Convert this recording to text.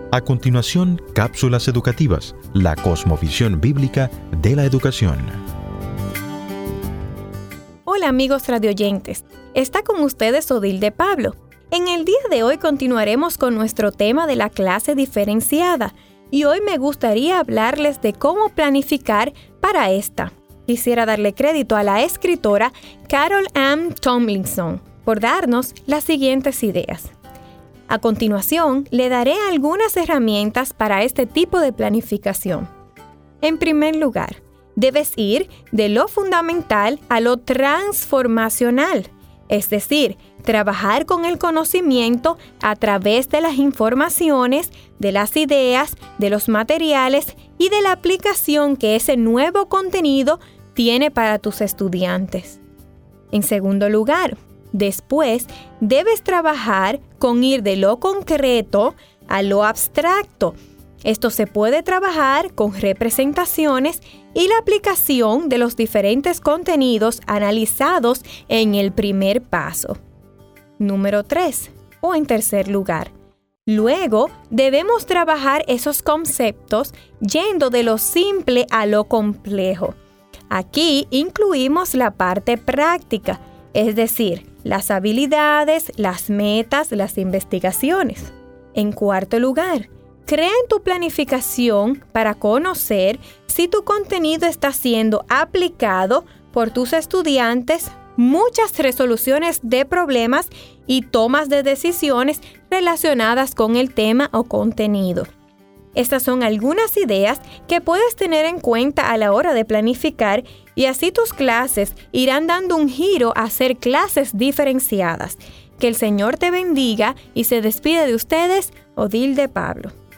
A continuación, cápsulas educativas, la cosmovisión bíblica de la educación. Hola amigos radioyentes, está con ustedes Odilde Pablo. En el día de hoy continuaremos con nuestro tema de la clase diferenciada y hoy me gustaría hablarles de cómo planificar para esta. Quisiera darle crédito a la escritora Carol M. Tomlinson por darnos las siguientes ideas. A continuación, le daré algunas herramientas para este tipo de planificación. En primer lugar, debes ir de lo fundamental a lo transformacional, es decir, trabajar con el conocimiento a través de las informaciones, de las ideas, de los materiales y de la aplicación que ese nuevo contenido tiene para tus estudiantes. En segundo lugar, después debes trabajar con ir de lo concreto a lo abstracto. Esto se puede trabajar con representaciones y la aplicación de los diferentes contenidos analizados en el primer paso. Número 3, o en tercer lugar. Luego, debemos trabajar esos conceptos yendo de lo simple a lo complejo. Aquí incluimos la parte práctica, es decir, las habilidades, las metas, las investigaciones. En cuarto lugar, crea en tu planificación para conocer si tu contenido está siendo aplicado por tus estudiantes, muchas resoluciones de problemas y tomas de decisiones relacionadas con el tema o contenido. Estas son algunas ideas que puedes tener en cuenta a la hora de planificar y así tus clases irán dando un giro a ser clases diferenciadas. Que el Señor te bendiga y se despide de ustedes, Odilde Pablo.